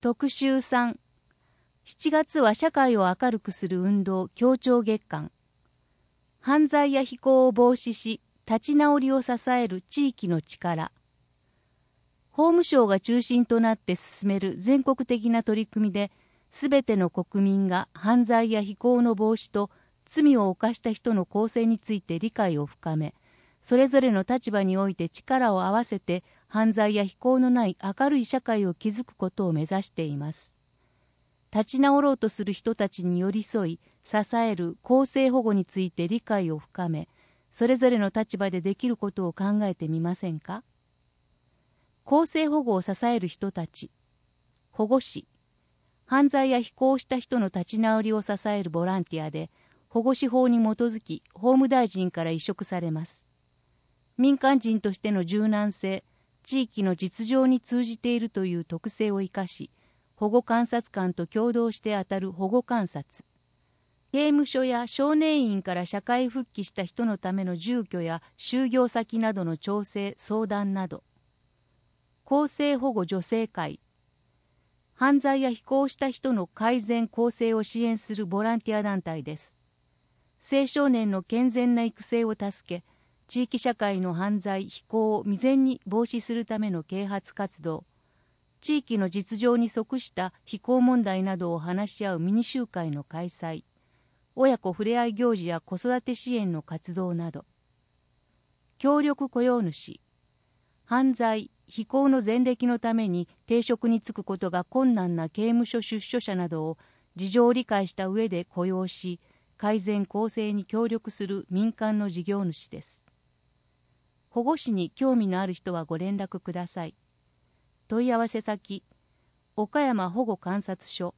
特集3、7月は社会を明るくする運動協調月間。犯罪や非行を防止し、立ち直りを支える地域の力。法務省が中心となって進める全国的な取り組みで、すべての国民が犯罪や非行の防止と罪を犯した人の更生について理解を深め、それぞれの立場において力を合わせて犯罪や非行のない明るい社会を築くことを目指しています。立ち直ろうとする人たちに寄り添い、支える更生保護について理解を深め、それぞれの立場でできることを考えてみませんか？更生保護を支える人たち、保護司、犯罪や非行をした人の立ち直りを支えるボランティアで、保護司法に基づき法務大臣から委嘱されます。民間人としての柔軟性、地域の実情に通じているという特性を生かし、保護監察官と共同して当たる保護観察。刑務所や少年院から社会復帰した人のための住居や就業先などの調整・相談など。更生保護助成会。犯罪や非行した人の改善・更生を支援するボランティア団体です。青少年の健全な育成を助け、地域社会の犯罪・非行を未然に防止するための啓発活動、地域の実情に即した非行問題などを話し合うミニ集会の開催、親子ふれあい行事や子育て支援の活動など。協力雇用主、犯罪・非行の前歴のために定職に就くことが困難な刑務所出所者などを事情を理解した上で雇用し、改善・更生に協力する民間の事業主です。保護司に興味のある人はご連絡ください。問い合わせ先、岡山保護観察所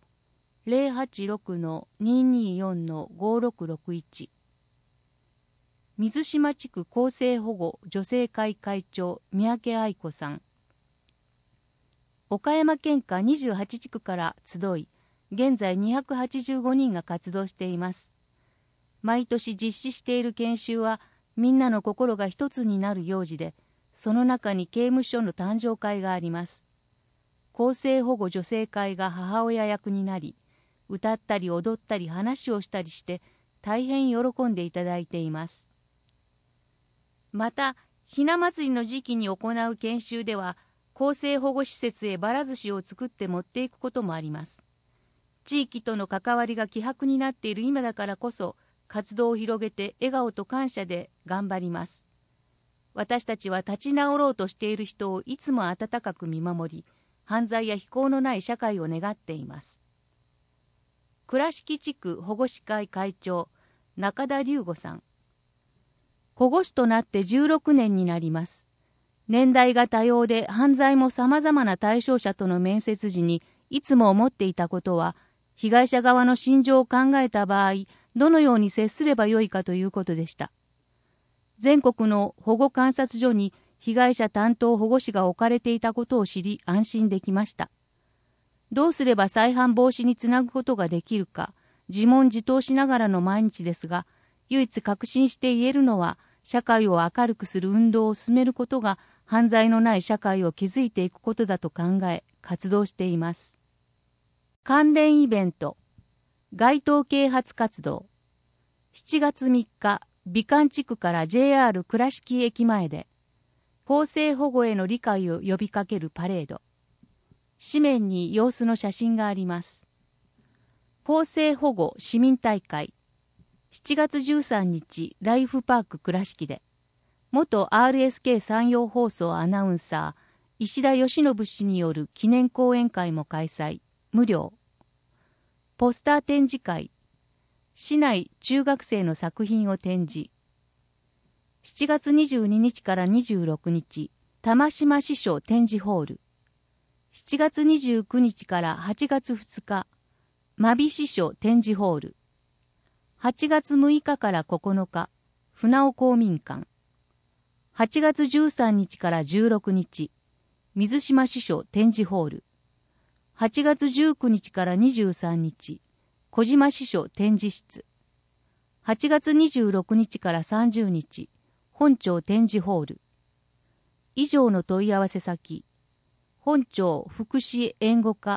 086-224-5661。水島地区更生保護助成会会長三宅愛子さん。岡山県下28地区から集い、現在285人が活動しています。毎年実施している研修は、みんなの心が一つになる行事で、その中に刑務所の誕生会があります。更生保護助成会が母親役になり、歌ったり踊ったり話をしたりして、大変喜んでいただいています。また、ひな祭りの時期に行う研修では、更生保護施設へばら寿司を作って持っていくこともあります。地域との関わりが希薄になっている今だからこそ、活動を広げて笑顔と感謝で頑張ります。私たちは立ち直ろうとしている人をいつも温かく見守り、犯罪や非行のない社会を願っています。倉敷地区保護司会会長、中田隆吾さん。保護司となって16年になります。年代が多様で犯罪も様々な対象者との面接時にいつも思っていたことは、被害者側の心情を考えた場合、どのように接すればよいかということでした。全国の保護観察所に被害者担当保護士が置かれていたことを知り安心できました。どうすれば再犯防止につなぐことができるか、自問自答しながらの毎日ですが、唯一確信して言えるのは、社会を明るくする運動を進めることが犯罪のない社会を築いていくことだと考え、活動しています。関連イベント、街頭啓発活動。7月3日、美観地区から JR 倉敷駅前で、更生保護への理解を呼びかけるパレード。紙面に様子の写真があります。更生保護市民大会。7月13日、ライフパーク倉敷で、元 RSK 山陽放送アナウンサー、石田義信氏による記念講演会も開催、無料。ポスター展示会。市内中学生の作品を展示。7月22日から26日、玉島支所展示ホール。7月29日から8月2日、真備支所展示ホール。8月6日から9日、船尾公民館。8月13日から16日、水島支所展示ホール。8月19日から23日、小島支所展示室。8月26日から30日、本庁展示ホール。以上の問い合わせ先、本庁福祉援護課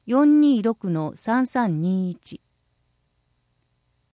426-3321